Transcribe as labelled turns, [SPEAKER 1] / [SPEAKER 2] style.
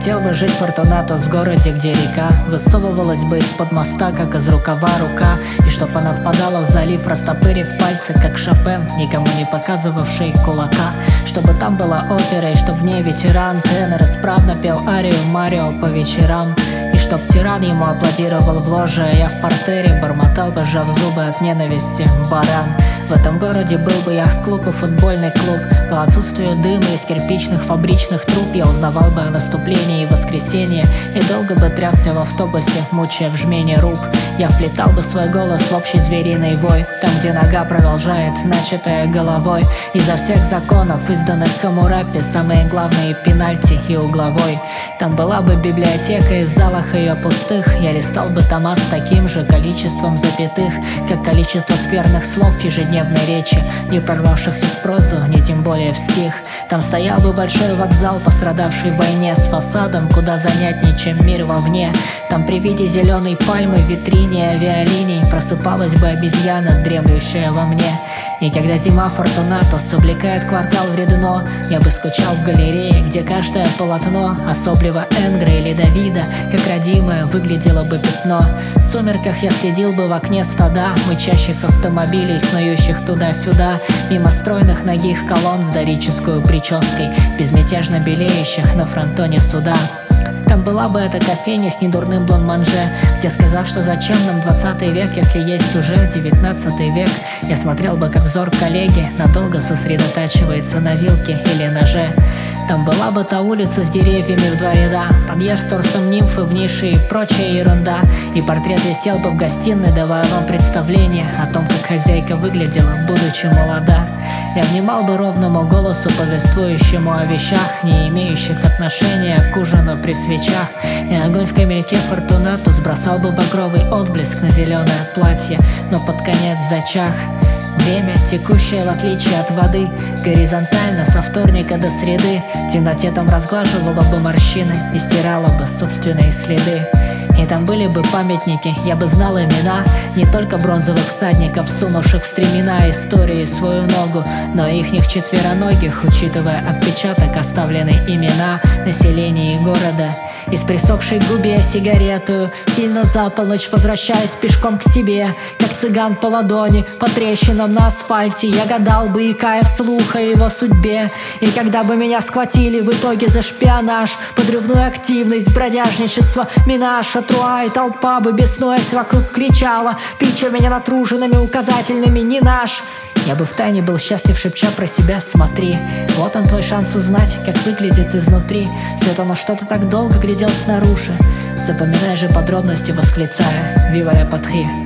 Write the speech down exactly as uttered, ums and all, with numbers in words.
[SPEAKER 1] Хотел бы жить Фортунатус в городе, где река высовывалась бы из-под моста, как из рукава рука, и чтоб она впадала в залив, растопырив пальцы, как Шопен, никому не показывавший кулака. Чтобы там была опера, и чтоб в ней ветеран тенор исправно пел арию Марио по вечерам. И чтоб тиран ему аплодировал в ложе, а я в портере бормотал бы, сжав зубы от ненависти, баран. В этом городе был бы яхт-клуб и футбольный клуб. По отсутствию дыма из кирпичных фабричных труб я узнавал бы о наступлении и воскресенье, и долго бы трясся в автобусе, мучая в жмене руб. Я вплетал бы свой голос в общий звериный вой, там, где нога продолжает начатая головой. Изо всех законов, изданных Хамурапи, самые главные пенальти и угловой. Там была бы библиотека, и в залах ее пустых я листал бы тома с таким же количеством запятых, как количество скверных слов в ежедневной речи, не прорвавшихся в прозу, не тем более в стих. Там стоял бы большой вокзал, пострадавший в войне, с фасадом куда занятнее, чем мир вовне. Там при виде зеленой пальмы в витрине авиалиний просыпалась бы обезьяна, дремлющая во мне. И когда зима Фортунатус облекает квартал в Редно, я бы скучал в галерее, где каждое полотно особливо Энгра или Давида, как родимое, выглядело бы пятно. В сумерках я следил бы в окне стада мычащих автомобилей, снующих туда-сюда, мимо стройных ногих колонн с дорическую прической, безмятежно белеющих на фронтоне суда. Там была бы эта кофейня с недурным блан-манже, где, сказав, что зачем нам двадцатый век, если есть уже девятнадцатый век, я смотрел бы, как взор коллеги надолго сосредотачивается на вилке или ноже. Там была бы та улица с деревьями в два ряда, подъезд с торсом нимфы в нише и прочая ерунда. И портрет висел бы в гостиной, давая вам представление о том, как хозяйка выглядела, будучи молода. Я внимал бы ровному голосу, повествующему о вещах, не имеющих отношения к ужину при свечах. И огонь в камельке Фортунатус бросал бы багровый отблеск на зеленое платье, но под конец зачах. Время, текущее в отличие от воды, горизонтально со вторника до среды, в темноте там разглаживало бы морщины и стирало бы собственные следы. И там были бы памятники, я бы знал имена не только бронзовых всадников, сунувших в стремена истории свою ногу, но и ихних четвероногих, учитывая отпечаток, оставленный имена населения города. Из присохшей губы я сигаретую, сильно за полночь возвращаясь пешком к себе, как цыган по ладони, по трещинам на асфальте. Я гадал бы, икая вслух о его судьбе. И когда бы меня схватили в итоге за шпионаж, подрывную активность, бродяжничество, минаж, атруа, и толпа бы, беснуясь вокруг, кричала, тыча меня натруженными указательными «не наш». Я бы втайне был счастлив, шепча про себя: смотри, вот он твой шанс узнать, как выглядит изнутри все то, на что ты так долго глядел снаружи. Запоминай же подробности, восклицая «Вива ля патри».